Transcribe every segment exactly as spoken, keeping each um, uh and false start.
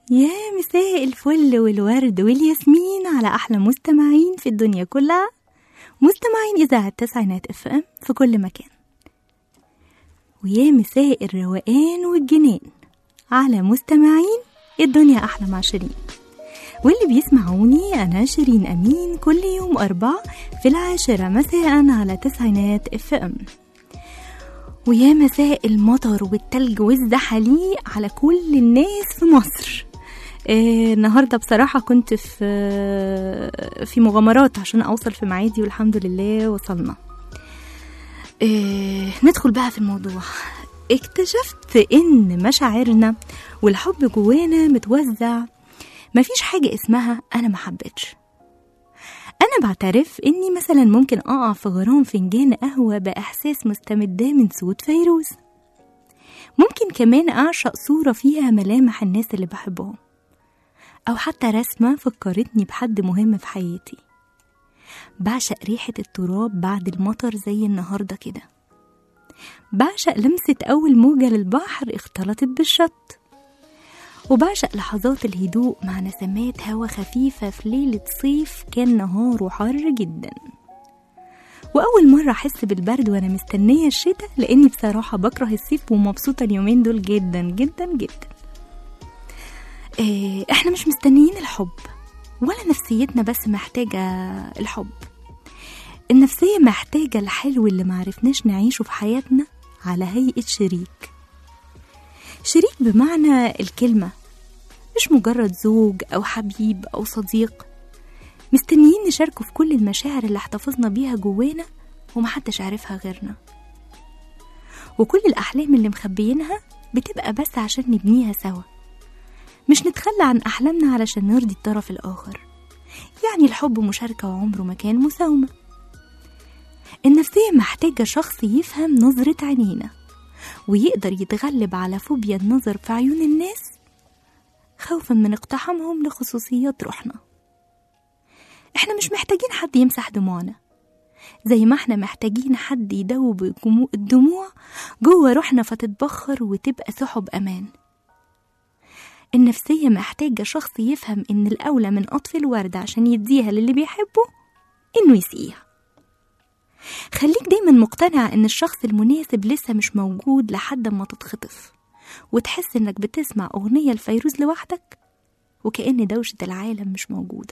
يا مساء الفل والورد والياسمين على أحلى مستمعين في الدنيا كلها، مستمعين إذاعة تسعينات اف ام في كل مكان. ويا مساء الروقان والجنان على مستمعين الدنيا أحلى مع شيرين، واللي بيسمعوني أنا شيرين أمين كل يوم أربع في العاشرة مساء على تسعينات اف ام. ويا مساء المطر والتلج والزحاليق على كل الناس في مصر. آه النهاردة بصراحة كنت في آه في مغامرات عشان أوصل في معادي، والحمد لله وصلنا. آه ندخل بقى في الموضوع. اكتشفت إن مشاعرنا والحب جوانا متوزع، مفيش حاجة اسمها أنا محبتش. أنا بعترف إني مثلا ممكن أقع في غرام فنجان قهوة بإحساس مستمدة من صوت فيروز. ممكن كمان أعشق صورة فيها ملامح الناس اللي بحبهم، أو حتى رسمة فكرتني بحد مهم في حياتي. بعشق ريحة التراب بعد المطر زي النهاردة كده. بعشق لمسة أول موجة للبحر اختلطت بالشط. وبعشق لحظات الهدوء مع نسمات هوا خفيفة في ليلة صيف كان نهاره حر جدا. وأول مرة أحس بالبرد وأنا مستنية الشتاء، لأني بصراحة بكره الصيف ومبسوطة اليومين دول جدا جدا جدا. إيه احنا مش مستنيين الحب، ولا نفسيتنا بس محتاجة الحب. النفسية محتاجة الحلو اللي معرفناش نعيشه في حياتنا على هيئة شريك. شريك بمعنى الكلمة، مش مجرد زوج أو حبيب أو صديق. مستنيين نشاركه في كل المشاعر اللي احتفظنا بيها جوانا ومحدش عارفها غيرنا، وكل الأحلام اللي مخبيينها بتبقى بس عشان نبنيها سوا، مش نتخلى عن أحلامنا علشان نرضي الطرف الآخر. يعني الحب مشاركة وعمره ما كان مساومة. النفسية محتاجة شخص يفهم نظرة عينينا ويقدر يتغلب على فوبيا النظر في عيون الناس خوفا من اقتحامهم لخصوصيات روحنا. احنا مش محتاجين حد يمسح دموعنا، زي ما احنا محتاجين حد يدوب الدموع جوه روحنا فتتبخر وتبقى سحب أمان. النفسية محتاجة شخص يفهم إن الأولى من قطف الورد عشان يديها للي بيحبه إنه يسقيها. خليك دايما مقتنع إن الشخص المناسب لسه مش موجود لحد ما تتخطف وتحس إنك بتسمع أغنية الفيروز لوحدك وكأن دوشة العالم مش موجودة.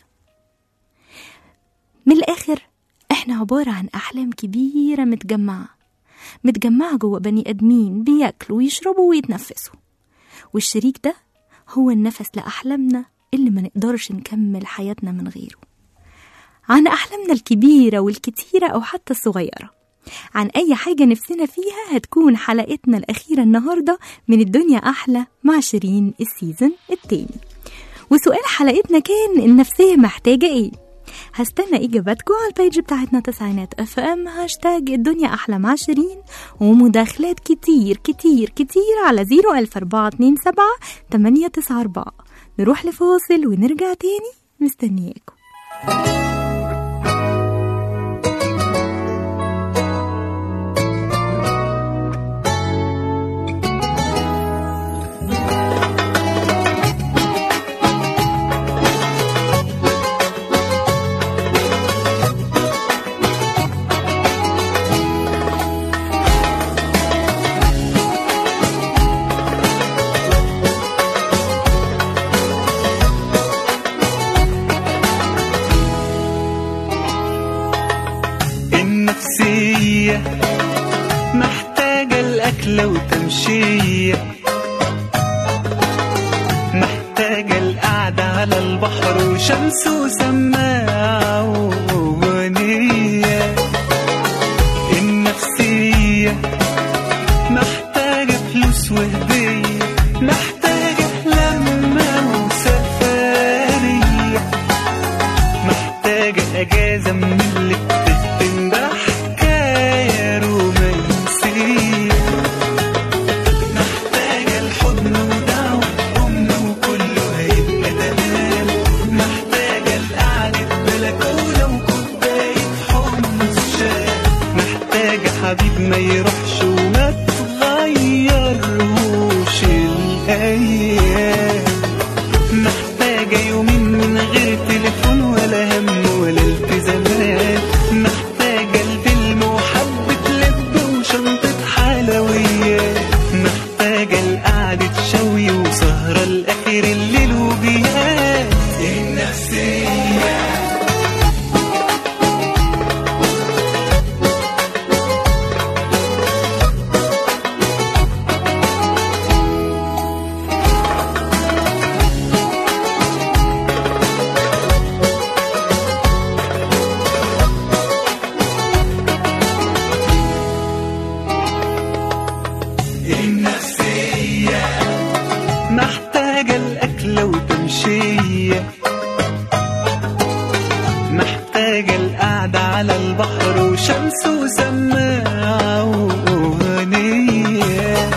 من الآخر إحنا عبارة عن أحلام كبيرة متجمعة متجمعة جوه بني أدمين بياكلوا ويشربوا ويتنفسوا، والشريك ده هو النفس لأحلامنا اللي ما نقدرش نكمل حياتنا من غيره. عن أحلامنا الكبيرة والكتيرة أو حتى الصغيرة، عن أي حاجة نفسنا فيها، هتكون حلقتنا الأخيرة النهاردة من الدنيا أحلى مع شيرين السيزن التاني. وسؤال حلقتنا كان النفسية محتاجة إيه؟ هستنى إجاباتكم على البيج بتاعتنا تسعينات اف ام هاشتاج الدنيا أحلى مع شيرين، ومداخلات كتير كتير كتير على زيرو ألف أربعة اتنين سبعة تمانية تسعة أربعة. نروح لفاصل ونرجع تاني، مستنياكم. محتاجة الأكلة وتمشية، محتاجة القعدة على البحر وشمس وسماعة وغنية. النفسية محتاجة فلوس وهدية، محتاجة لمة وسفرية، محتاجة أجازة من اللي بتهتم بحكاية رومانسية، محتاجة الحضن ودعوة أم وكله هيبقى تمام، محتاجة القعدة بلكونة وكوباية حمص شاي، محتاجة حبيب ما يروحش وما تغيرهوش الأيام، سماعة وأغنية.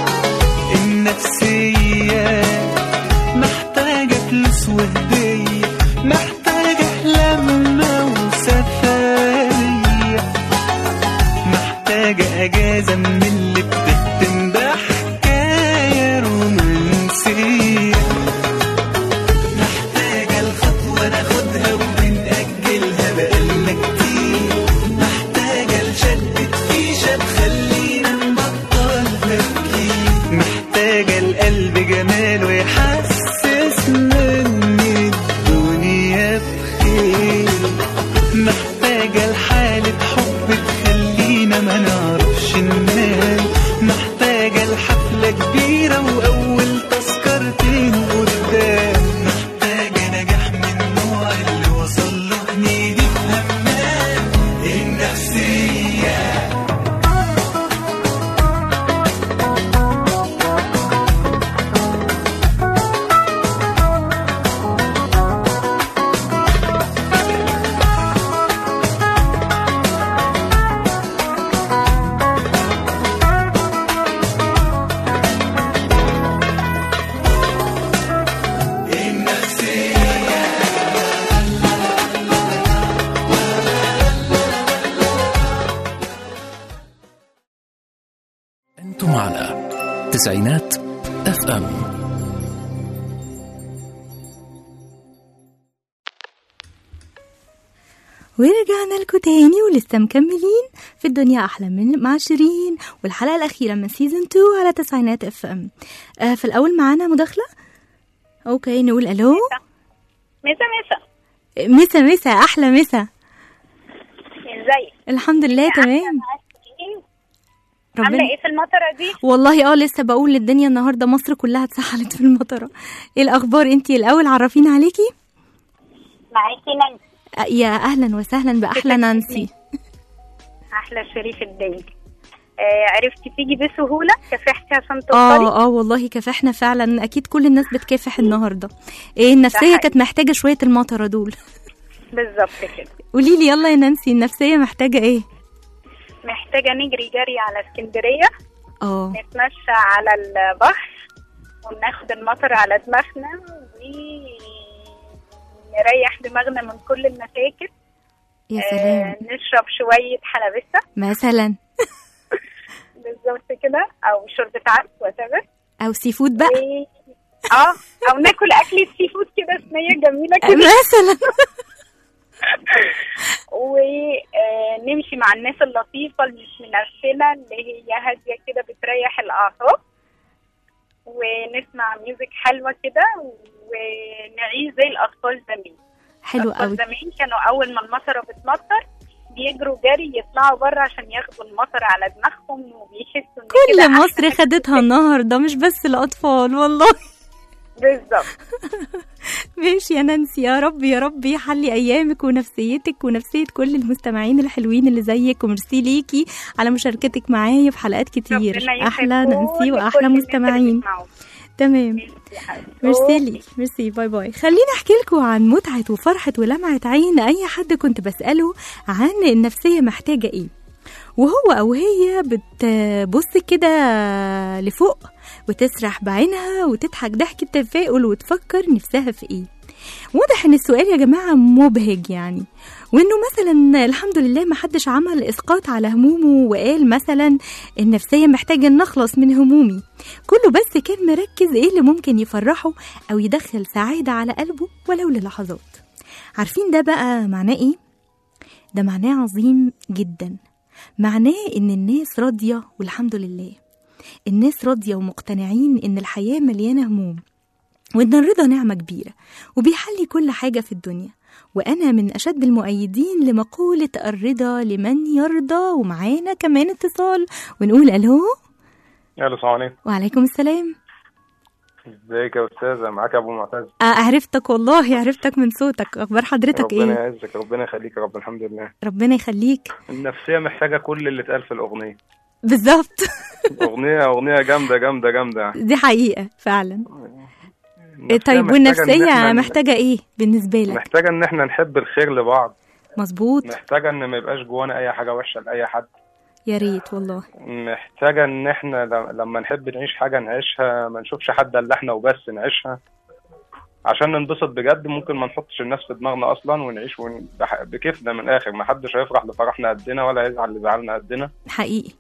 النفسية محتاجة فلوس وهدية، محتاجة لمة وسفرية، محتاجة أجازة من اللي بتهتم بحكاية رومانسية، محتاجة الخطوة ناخدها وبنأجلها بقالنا كتير، محتاجة لشدة فيشة تخلينا نبطل تفكير، محتاجة القلب جماله يحسسنا إن الدنيا بخير، محتاجة لحالة حب تخلينا ما نعرفش ننام، محتاجة لحفلة كبيرة وأول تذكرتين قدام، محتاجة نجاح من النوع اللي وصل له هنيدي بهمام. النفسية أنتم على تسعينات اف ام. ورجعنا لكم تاني ولسه مكملين في الدنيا أحلى من مع شيرين، والحلقة الأخيرة من سيزن اتنين على تسعينات اف ام. آه في الأول معانا مداخلة. أوكي نقول ألو. مسا مسا مسا مسا أحلى مسا. ازيك؟ الحمد لله تمام. عامله ايه في المطره دي؟ والله اه لسه بقول للدنيا النهارده مصر كلها اتسحلت في المطره. ايه الاخبار؟ انتي الاول عرفينا عليكي. معاكي نانسي. آه يا اهلا وسهلا باحلى نانسي. احلى شريف الدين. آه عرفتي تيجي بسهوله؟ كافحتي عشان توصلي؟ اه اه والله كافحنا فعلا، اكيد كل الناس بتكافح النهارده. ايه النفسيه كانت محتاجه شويه المطره دول. بالظبط كده. قولي لي يلا يا نانسي، النفسيه محتاجه ايه؟ محتاجه نجري جري على اسكندريه، اه نتمشى على البحر وناخد المطر على دماغنا ونريح دماغنا من كل المشاكل. يا سلام. آه نشرب شويه حلبسه مثلا. بالظبط كده، او شوربه عدس وتبر، او سي فود بقى. و... اه او ناكل اكله سي فود كده صينيه جميله كده مثلا. ونمشي مع الناس اللطيفه اللي مش منرفله، اللي هي هاديه كده بتريح الاعصاب، ونسمع ميوزك حلوه كده ونعيش زي الاطفال زمان. حلو قوي. زمان كانوا اول ما المطره بتمطر بيجروا جري يطلعوا بره عشان ياخدوا المطر على دماغهم، وبيحسوا ان كل مصر خدتها النهارده، مش بس الاطفال والله. بالظبط. ماشي يا نانسي، يا رب يا رب يحلي ايامك ونفسيتك ونفسيه كل المستمعين الحلوين اللي زيك، وميرسي ليكي على مشاركتك معايا في حلقات كتير. احلى نانسي واحلى مستمعين. تمام. ميرسي لي، ميرسي، باي باي. خليني احكي لكم عن متعه وفرحه ولمعه عين اي حد كنت بساله عن النفسيه محتاجه ايه، وهو او هي بتبص كده لفوق وتسرح بعينها وتضحك ضحكة تفاؤل وتفكر نفسها في ايه. واضح ان السؤال يا جماعة مبهج يعني، وانه مثلا الحمد لله ما حدش عمل اسقاط على همومه وقال مثلا النفسية محتاجة نخلص من همومي، كله بس كان مركز ايه اللي ممكن يفرحه او يدخل سعادة على قلبه ولو للحظات. عارفين ده بقى معناه ايه؟ ده معناه عظيم جدا، معناه ان الناس راضية والحمد لله، الناس راضية ومقتنعين ان الحياة مليانة هموم، وان الرضا نعمة كبيرة وبيحلي كل حاجة في الدنيا. وانا من اشد المؤيدين لمقولة الرضا لمن يرضى. ومعانا كمان اتصال ونقول الو. الو السلام عليكم. وعليكم السلام. ازيك يا استاذه؟ معاك ابو معتز. عرفتك والله، عرفتك من صوتك. اخبار حضرتك ايه؟ ربنا يعزك، ربنا يخليك يا رب. الحمد لله. ربنا يخليك. النفسيه محتاجه كل اللي اتقال في الاغنيه. بالظبط. اغنيه اغنيه جامده جامده جامده. دي حقيقه فعلا. طيب والنفسيه محتاجه ايه بالنسبه لك؟ محتاجه ان احنا نحب الخير لبعض. مظبوط. محتاجه ان ما يبقاش جوانا اي حاجه وحشه لاي حد. يا ريت والله. محتاجة ان احنا ل- لما نحب نعيش حاجة نعيشها، ما نشوفش حد الا احنا وبس، نعيشها عشان ننبسط بجد. ممكن ما نحطش الناس في دماغنا اصلا ونعيش ون- بح- بكيفنا من الاخر. ما حدش هيفرح لفرحنا قدنا ولا يزعل لزعلنا قدنا. حقيقي.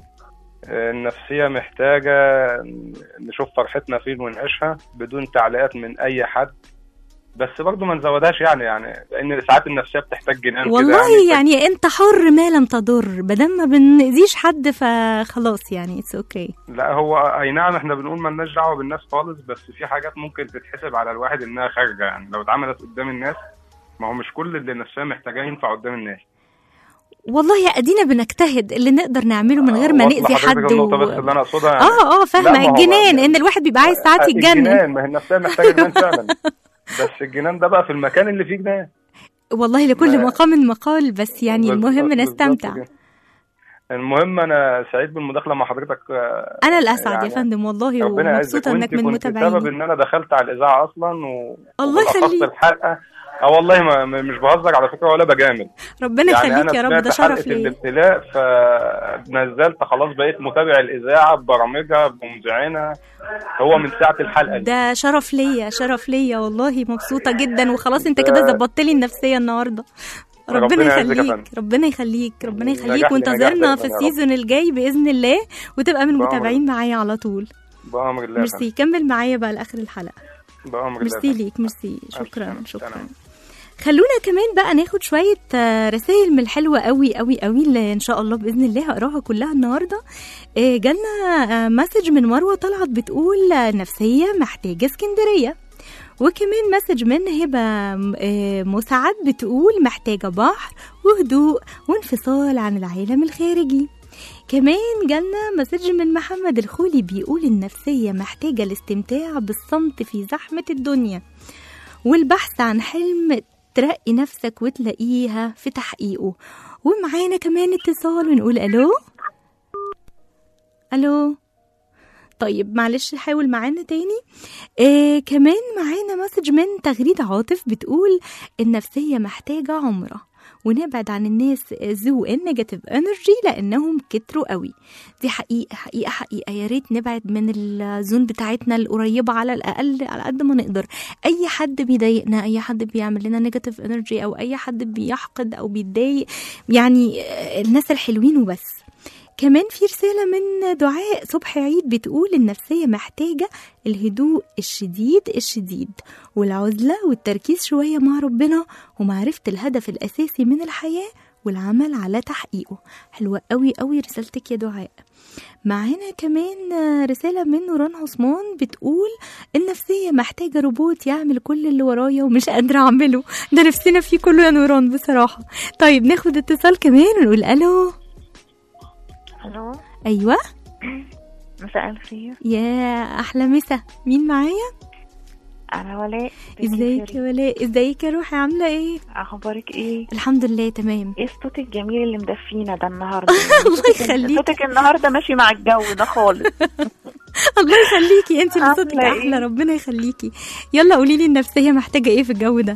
النفسية محتاجة نشوف فرحتنا فين ونعيشها بدون تعليقات من أي حد، بس برضو ما نزودهاش يعني يعني لأن ساعات النفسية بتحتاج جنان كده والله يعني. يعني انت حر ما لم تضر، بدل ما بنأذيش حد فخلاص يعني اتس اوكي. ف... لا هو أي نعم احنا بنقول ما لناش دعوة بالناس خالص، بس في حاجات ممكن تتحسب على الواحد إنها خارجة يعني لو اتعملت قدام الناس. ما هو مش كل اللي النفسية محتاجاه ينفع قدام الناس. والله يا ادينا بنجتهد اللي نقدر نعمله من غير ما واصلة نأذي حضرتك حد النقطة و... بس اللي أنا أقصدها يعني. اه اه فاهمه. لا، ما هو الجنان بقى- ان الواحد بيبقى عايز ساعات يتجنن. الجنان، ما هي النفسية محتاجة جنان فعلا. بس الجنان ده بقى في المكان اللي فيه جنان. والله لكل ما- مقام مقال، بس يعني بالظبط- المهم بالظبط نستمتع. كده. المهم انا سعيد بالمداخله مع حضرتك. انا الاسعد يعني يا فندم والله، ربنا يعزك. ومبسوطه انك وانت من كنت سبب متابعيني. ان انا دخلت على الاذاعه اصلا و... الله وبالأخص يخليك. الحلقه. اه والله ما ما- مش بهزر على فكره ولا بجامل. ربنا يعني يخليك انا يا رب، سمعت ده شرف حلقه ليا. الابتلاء فنزلت خلاص بقيت متابع الاذاعه ببرامجها بمذيعينها. هو من ساعه الحلقه دي. ده شرف ليا، شرف ليا والله، مبسوطه جدا. وخلاص انت كده ظبطت لي النفسيه النهارده. ربنا ربنا يعزك يا يخليك، فندم. ربنا يخليك، ربنا نجاح يخليك. لنجاح وانتظرنا دايما في يا رب. السيزون الجاي باذن الله، وتبقى من بأمر المتابعين معايا على طول. بامر الله. ميرسي، كمل معايا بقى لاخر الحلقه. بامر الله. ميرسي ليك، ميرسي، شكرا سلام. شكرا. سلام. خلونا كمان بقى ناخد شوية آه، رسائل من الحلوة قوي قوي قوي اللي إن شاء الله بإذن الله هقراها كلها النهاردة. آه، جالنا آه، مسج من مروة طلعت بتقول آه، نفسية محتاجة اسكندرية. وكمان مسج من هبة آه، مسعد بتقول محتاجة بحر وهدوء وانفصال عن العالم الخارجي. كمان جالنا مسج من محمد الخولي بيقول النفسية محتاجة الاستمتاع بالصمت في زحمة الدنيا، والبحث عن حلم ترقي نفسك وتلاقيها في تحقيقه. ومعانا كمان اتصال ونقول الو الو. طيب معلش حاول معانا تاني. آه كمان معانا مسج من تغريد عاطف بتقول النفسية محتاجة عمرة، ونبعد عن الناس ذو النيجاتيف انرجي لانهم كتروا قوي. دي حقيقه حقيقه حقيقه. يا ريت نبعد من الزون بتاعتنا القريبه على الاقل على قد ما نقدر. اي حد بيضايقنا، اي حد بيعمل لنا نيجاتيف انرجي، او اي حد بيحقد او بيتضايق، يعني الناس الحلوين وبس. كمان في رسالة من دعاء صبحي عيد بتقول النفسية محتاجة الهدوء الشديد الشديد والعزلة والتركيز شوية مع ربنا ومعرفة الهدف الأساسي من الحياة والعمل على تحقيقه. حلوة قوي قوي رسالتك يا دعاء. معانا كمان رسالة من نوران عثمان بتقول النفسية محتاجة روبوت يعمل كل اللي ورايا ومش قادرة أعمله. ده نفسنا فيه كله يا نوران بصراحة. طيب ناخد اتصال كمان ونقول ألو. الو. ايوه مساء الخير. يا احلى مسا، مين معايا؟ انا ولاء. ازيك يا ولاء؟ ازيك يا روحي؟ عامله ايه؟ اخبارك ايه؟ الحمد لله تمام. ايه الصوت الجميل اللي مدفينا ده النهارده؟ الله يخليكي. صوتك النهارده ماشي مع الجو ده خالص. الله يخليكي، انت اللي صوتك عاملة احلى، إيه؟ ربنا يخليكي. يلا قولي لي النفسيه محتاجه ايه في الجو ده؟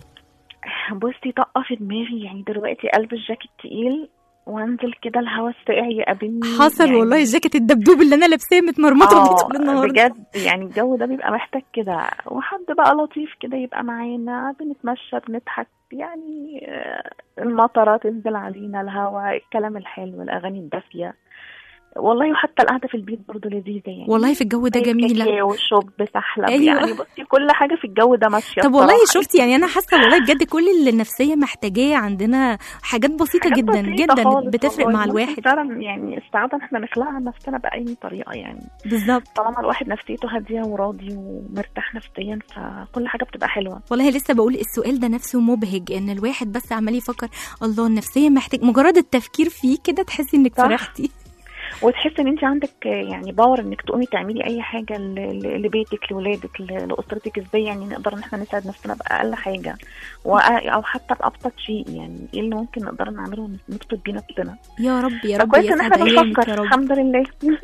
بصي طاقه في دماغي يعني دلوقتي قلب الجاكيت تقيل وانزل كده الهوا الساقع يقابلني. حصل يعني والله الجاكيت الدبدوب اللي انا لابساه متمرمطه بيه طول النهار بجد يعني الجو ده بيبقى محتاج كده، وحد بقى لطيف كده يبقى معانا بنتمشى بنضحك يعني. آه، المطره تنزل علينا، الهوا، الكلام الحلو، الاغاني الدافيه والله. وحتى القعده في البيت برضو لذيذه يعني. والله في الجو ده جميله. وشوب سحلب. أيوة. يعني بصي كل حاجه في الجو ده ماشيه. طب والله بصراحة. شفتي يعني انا حاسه والله بجد كل اللي النفسيه محتاجاه عندنا حاجات بسيطه حاجات جدا بسيطة جدا خالص بتفرق والله. مع ممكن الواحد فعلا يعني السعاده احنا نخلقها لنفسنا باي طريقه يعني. بالظبط. طالما الواحد نفسيته هاديه وراضي ومرتاح نفسيا فكل حاجه بتبقى حلوه. والله لسه بقول السؤال ده نفسه مبهج، ان الواحد بس عمال يفكر الله النفسيه محتاج، مجرد التفكير فيه كده تحسي انك صح. فرحتي. وتحس ان انت عندك يعني باور انك تقومي تعملي اي حاجه ل- ل- لبيتك لولادك ل- لاسرتك. ازاي يعني نقدر ان احنا نساعد نفسنا باقل حاجه وأ- او حتى بابسط شيء، يعني ايه اللي ممكن نقدر نعمله نبسط بيه نفسنا. يا رب يا رب فكويس ان احنا يسعد ايامك بنفكر يا رب. الحمد لله.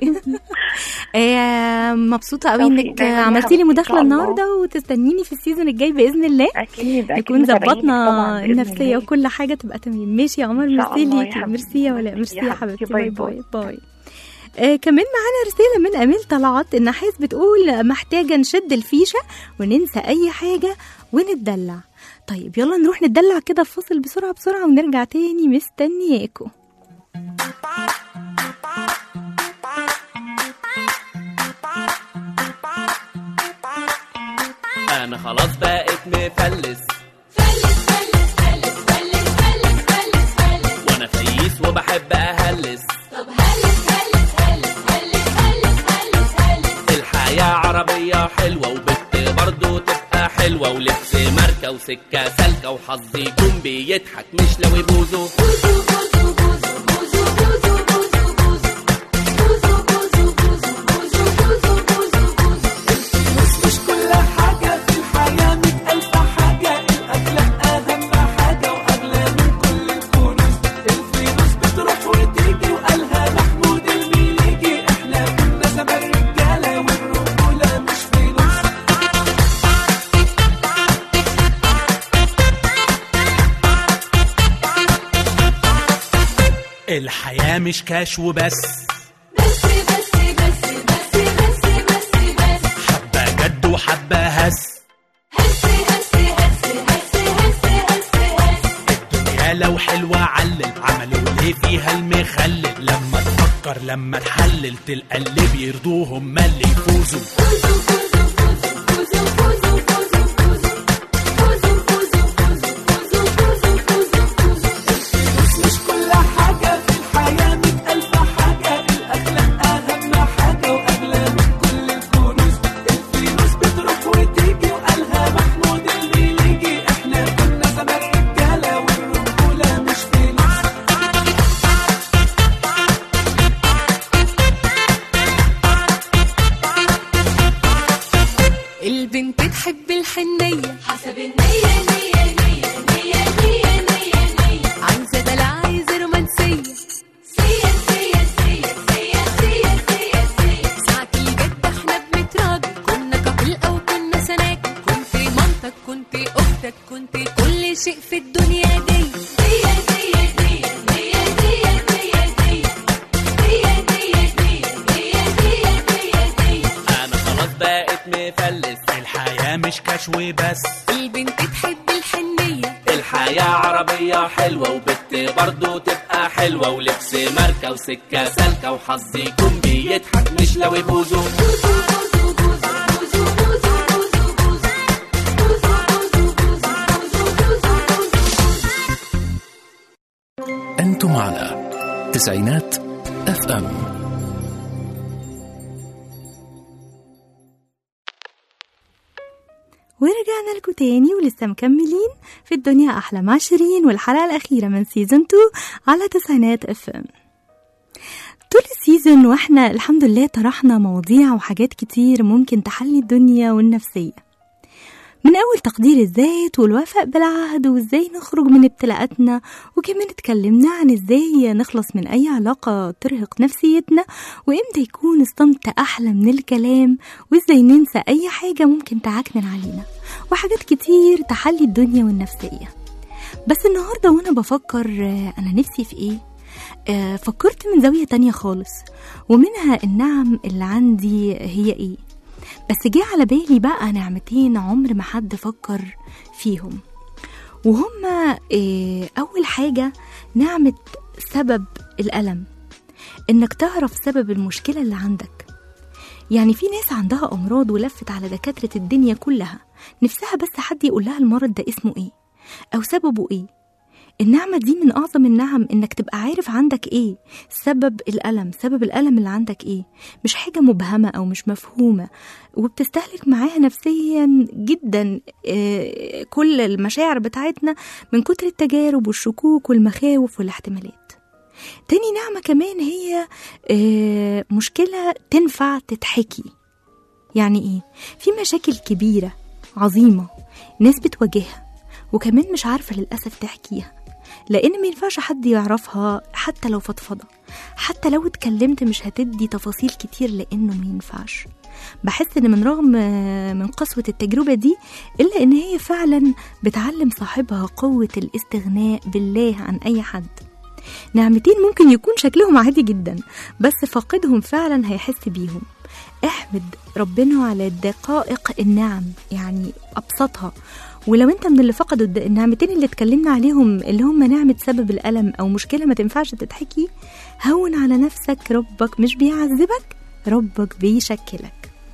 آه، مبسوطه قوي توفيق انك دايماً يا عملتي لي حبيبتي، إن مداخله شاء الله. النهارده، وتستنيني في السيزون الجاي باذن الله. اكيد اكيد نكون متابعينك ظبطنا طبعاً بإذن النفسيه الله. وكل حاجه تبقى تمام. ماشي يا عمر، إن شاء ميرسي الله يا ليكي، حبيبتي. ميرسي يا ولا ميرسي ميرسي يا يا حبيبتي. حبيبتي. باي باي باي باي. آه كمان معانا رسالة من أميل طلعت. النحاس بتقول محتاجة نشد الفيشة وننسى أي حاجة ونتدلع. طيب يلا نروح نتدلع كده في فصل بسرعة بسرعة ونرجع تاني مستنياكم. أنا خلاص بقيت مفلس، وأنا فييس وبحب أهلس. الحياة عربية حلوة وبت برضو تبقى حلوة، ولبس ماركة وسكة سالكة وحظي يكون بيضحك مش لو يبوزو. مش كل حاجة في الحياة مئة ألف حاجة، الأخلاق أهم حاجة وأغلى من كل الكنوز. الفلوس بتروح وتيجي وقالها محمود المليجي، إحنا كنا زمان رجالة والرجولة مش فلوس. الحياة مش كاش وبس، حبة جد وحبة هس. الدنيا لو حلوة علل، عملوا ليه فيها المخلل؟ لما تفكر لما تحلل تلقى اللي بيرضوهم ما اللي يفوزوا. مش كل حاجة في الحياة مئة ألف حاجة، الأخلاق أهم حاجة وأغلى من كل الكنوز. الفلوس بتروح وتيجي وقالها محمود المليجي، إحنا كنا زمان رجالة والرجولة مش فلوس. البنت تحب الحنية حسب النية نية نية نية نية نية نية، عايزة دلع عايزة رومانسية سيا سيا سيا سيا سيا سيا سيا. ساعة الجد احنا بنتراجل، كنا كابل أو كنا سناكل، كنت مامتك كنت أختك كنت كل شيء في الدنيا دي. سيا سيا سيا سيا سيا سيا سيا سيا سيا سيا سيا سيا سيا. أنا خلاص بقيت مفلس، الحياة مش كاش وبس، البنت تحب الحنية. الحياة عربية حلوة وبت برضو تبقى حلوة، ولبس ماركة وسكة سالكة وحظي يكون بيضحك مش لو يبوزو. أنتم على تسعينات اف ام. ورجعنا لكم تاني ولسه مكملين في الدنيا أحلى مع شيرين، والحلقة الأخيرة من سيزون تو على تسعينات اف ام. طول السيزون واحنا الحمد لله طرحنا مواضيع وحاجات كتير ممكن تحلي الدنيا والنفسية، من أول تقدير الذات والوفاء بالعهد وإزاي نخرج من ابتلاءاتنا، وكمان اتكلمنا عن إزاي نخلص من أي علاقة ترهق نفسيتنا، وإمتى يكون الصمت أحلى من الكلام، وإزاي ننسى أي حاجة ممكن تعكنن علينا، وحاجات كتير تحلي الدنيا والنفسية. بس النهاردة وأنا بفكر أنا نفسي في إيه، آه فكرت من زاوية تانية خالص، ومنها النعم اللي عندي هي إيه. بس جه على بالي بقى نعمتين عمر ما حد فكر فيهم، وهما إيه؟ أول حاجة نعمة سبب الألم، إنك تعرف سبب المشكلة اللي عندك. يعني في ناس عندها أمراض ولفت على دكاترة الدنيا كلها نفسها بس حد يقول لها المرض ده اسمه إيه أو سببه إيه. النعمة دي من أعظم النعم، إنك تبقى عارف عندك إيه سبب الألم، سبب الألم اللي عندك إيه، مش حاجة مبهمة أو مش مفهومة وبتستهلك معاها نفسيا جدا إيه كل المشاعر بتاعتنا من كتر التجارب والشكوك والمخاوف والاحتمالات. تاني نعمة كمان هي آه، مشكلة تنفع تتحكي. يعني ايه؟ في مشاكل كبيرة عظيمة ناس بتواجهها وكمان مش عارفة للأسف تحكيها، لأن ما ينفعش حد يعرفها حتى لو فضفضة، حتى لو اتكلمت مش هتدي تفاصيل كتير لأنه ما ينفعش. بحس ان من رغم من قسوة التجربة دي إلا ان هي فعلا بتعلم صاحبها قوة الاستغناء بالله عن أي حد. نعمتين ممكن يكون شكلهم عادي جدا بس فاقدهم فعلا هيحس بيهم. احمد ربنا على دقائق النعم، يعني أبسطها. ولو انت من اللي فقدوا النعمتين اللي اتكلمنا عليهم اللي هم نعمة سبب الألم أو مشكلة ما تنفعش تتحكي، هون على نفسك، ربك مش بيعذبك، ربك بيشكلك.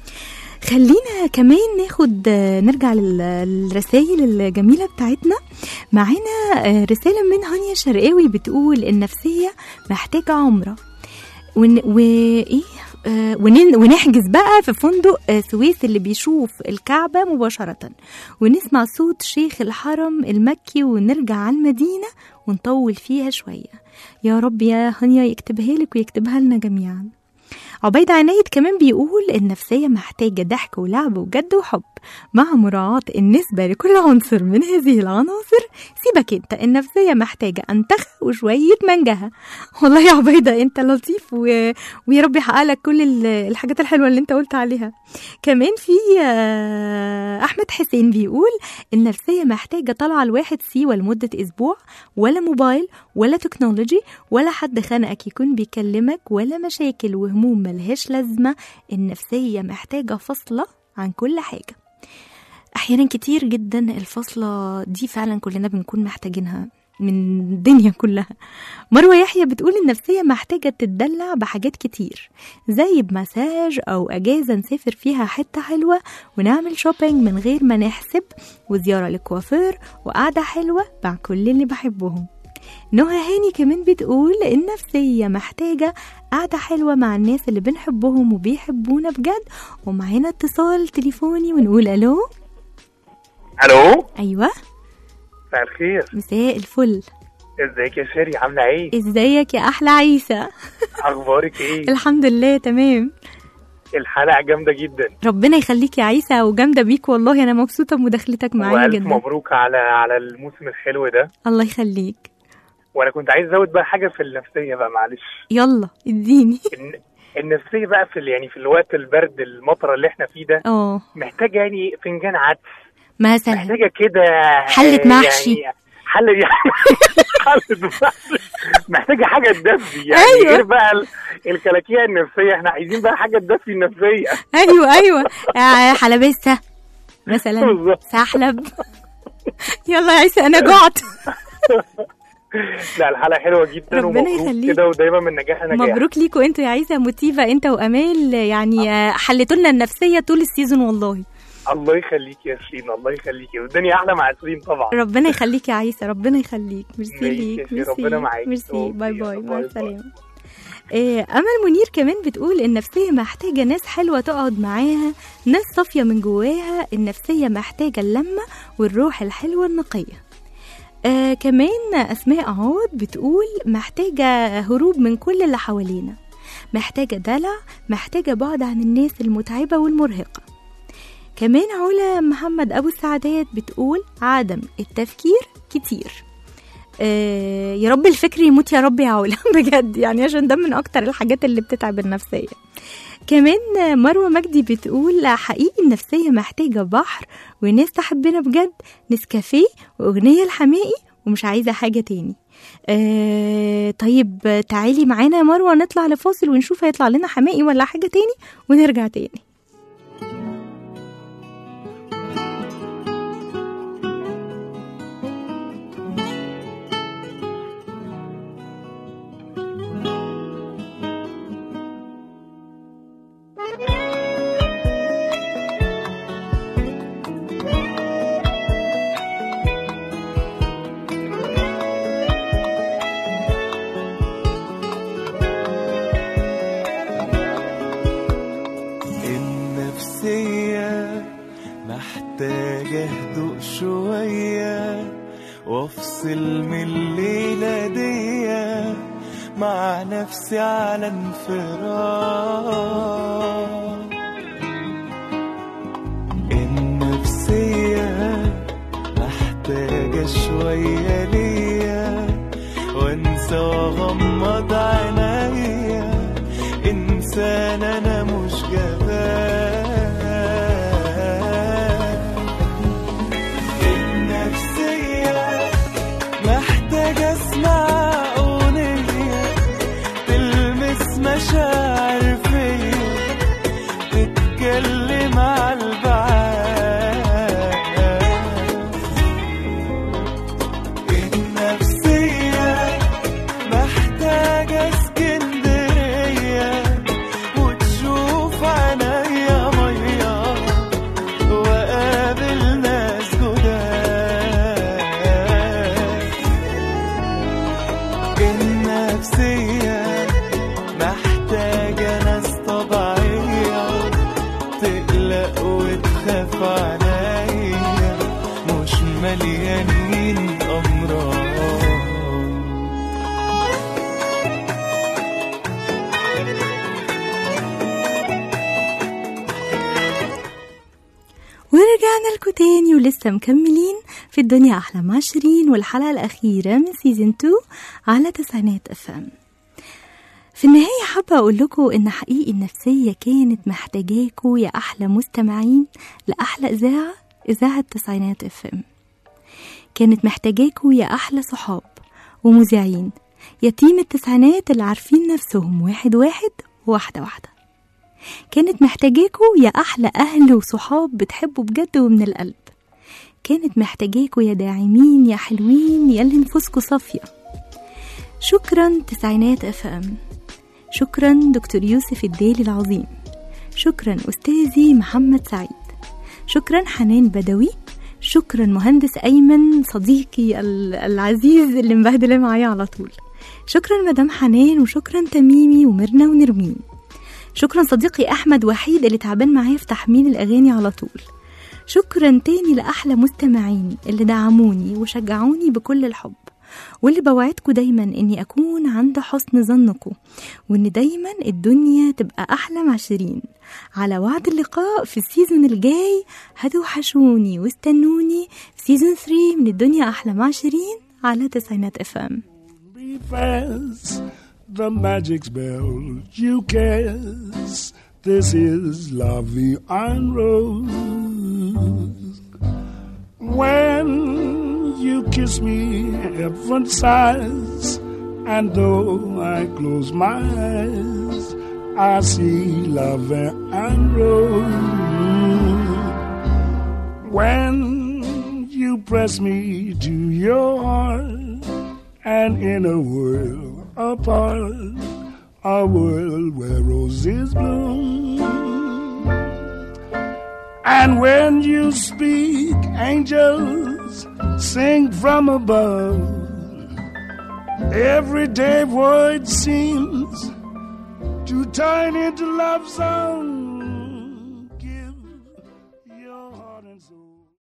خلينا كمان ناخد نرجع للرسائل الجميلة بتاعتنا. معانا رسالة من هانيا شرقاوي بتقول النفسية محتاجة عمرة ون... وإيه آه ون... ونحجز بقى في فندق آه سويس اللي بيشوف الكعبة مباشرة، ونسمع صوت شيخ الحرم المكي ونرجع على المدينة ونطول فيها شوية. يا رب يا هانيا يكتبها لك ويكتبها لنا جميعا. عبيد عنايد كمان بيقول النفسية محتاجة ضحك ولعب وجد وحب مع مراعاة النسبة لكل عنصر من هذه العناصر. سيبك انت، النفسية محتاجة أنتخ وشوية منجهة. والله يا عبيدة انت لطيف و... ويا رب يحقق لك كل الحاجات الحلوة اللي انت قلت عليها. كمان في أحمد حسين بيقول النفسية محتاجة طلعة الواحد سيوة لمدة أسبوع، ولا موبايل ولا تكنولوجي ولا حد خانقك يكون بيكلمك ولا مشاكل وهموم ملهاش لازمة. النفسية محتاجة فصلة عن كل حاجة. أحيانا كتير جدا الفصلة دي فعلا كلنا بنكون محتاجينها من الدنيا كلها. مروة يحيى بتقول النفسية محتاجة تتدلع بحاجات كتير زي بمساج أو أجازة نسافر فيها حتة حلوة ونعمل شوبينج من غير ما نحسب، وزيارة للكوافير وقعدة حلوة مع كل اللي بحبهم. نهى هاني كمان بتقول النفسية محتاجة قعدة حلوة مع الناس اللي بنحبهم وبيحبونا بجد. ومعانا اتصال تليفوني ونقول ألو. ألو. أيوة مساء الخير. مساء الفل. ازيك يا شيري، عاملة ايه؟ ازيك يا أحلى عيسى؟ أخبارك ايه؟ الحمد لله تمام. الحلقة جامدة جدا. ربنا يخليك يا عيسى، وجامدة بيك والله. أنا مبسوطة بمداخلتك معايا جدا. وألف مبروك على على الموسم الحلو ده. الله يخليك. وأنا كنت عايز أزود بقى حاجة في النفسية بقى، معلش. يلا اديني. النفسية بقى في يعني في الوقت البرد المطرة اللي احنا فيه ده اه محتاجة يعني فنجان عدس مثلا، محتاجة كده حلة محشي، يعني حلة حلة محشي، محتاجة حاجة تدفي يعني. أيوة. غير بقى الكلاكية النفسية، احنا عايزين بقى حاجة تدفي النفسية. ايوه ايوه حلبسة مثلا، سحلب. يلا يا عيسى انا جعت. لا الحلقة حلوة جدا، ربنا يخليك كده ودايما من نجاح لنجاح. مبروك ليكوا انتوا يا عيسى موتيفا، انت وامال، يعني حلتوا لنا النفسية طول السيزون والله. الله يخليك يا شيرين، الله يخليكي، والدنيا احلى مع شيرين طبعا. ربنا يخليك يا عيسى، ربنا يخليك. ميرسي ليك، ميرسي، ربنا معاك. ميرسي، باي باي، مع السلامة. إيه، أمل منير كمان بتقول النفسية محتاجة ناس حلوة تقعد معاها، ناس صافية من جواها. النفسية محتاجة اللمة والروح الحلوة النقية. آه كمان أسماء عوض بتقول محتاجة هروب من كل اللي حوالينا، محتاجة دلع، محتاجة بعد عن الناس المتعبة والمرهقة. كمان علا محمد أبو السعدات بتقول عدم التفكير كتير. آه يا رب الفكر يموت يا رب يا علا بجد، يعني عشان ده من أكتر الحاجات اللي بتتعب النفسية. كمان مروة مجدي بتقول حقيقي النفسية محتاجة بحر وناس تحبنا بجد، نسكافيه وأغنية الحمائي ومش عايزة حاجة تاني. آه طيب تعالي معانا يا مروة نطلع لفاصل ونشوف هيطلع لنا حمائي ولا حاجة تاني ونرجع تاني. محتاجة هدوء شوية وافصل من الليلة دي، مع نفسي على انفراد. النفسية محتاجة شوية ليا وانسى واغمض عينيا، انسان انا مش جبان. النفسية محتاجة اسمع اغنية تلمس مشاعر فيا، تتكلم على البعاد. النفسية محتاجة اسكندرية وتشوف عينيا مية وقابل ناس جداد. النفسية محتاجة ناس طبيعية تقلق وتخاف عليا، مش مليانين أمراض. ورجعنا لكم تاني ولسه مكملين في الدنيا أحلى مع شيرين، والحلقة الأخيرة من سيزن اتنين على تسعينات اف ام. في النهاية حابة أقول لكم إن حقيقي النفسية كانت محتاجاكوا يا أحلى مستمعين لأحلى إذاعة، إذاعة تسعينات اف ام. كانت محتاجاكوا يا أحلى صحاب ومذيعين، يا تيم التسعينات اللي عارفين نفسهم واحد واحد وواحدة واحدة. كانت محتاجاكوا يا أحلى أهل وصحاب بتحبوا بجد ومن القلب. كانت محتاجاكوا يا داعمين يا حلوين يا اللي نفوسكوا صافية. شكرا تسعينات اف ام، شكرا دكتور يوسف الدالي العظيم، شكرا أستاذي محمد سعيد، شكرا حنان بدوي، شكرا مهندس أيمن صديقي العزيز اللي مبهدله معايا على طول، شكرا مدام حنان، وشكرا تميمي ومرنا ونرمين، شكرا صديقي أحمد وحيد اللي تعبان معايا في تحميل الأغاني على طول. شكرا تاني لأحلى مستمعين اللي دعموني وشجعوني بكل الحب، واللي بوعدكم دايما اني اكون عند حسن ظنكم، وان دايما الدنيا تبقى احلى مع شيرين. على وعد اللقاء في السيزون الجاي، هتوحشوني واستنوني في سيزون ثلاثة من الدنيا احلى مع شيرين على تسعينات اف ام. The magic spell you cast, this is La Vie en Rose. When you kiss me, heaven sighs, and though I close my eyes, I see love and rose. When you press me to your heart, and in a world apart, a world where roses bloom. And when you speak, angels sing from above. Everyday word seems to turn into love song. Give your heart and soul.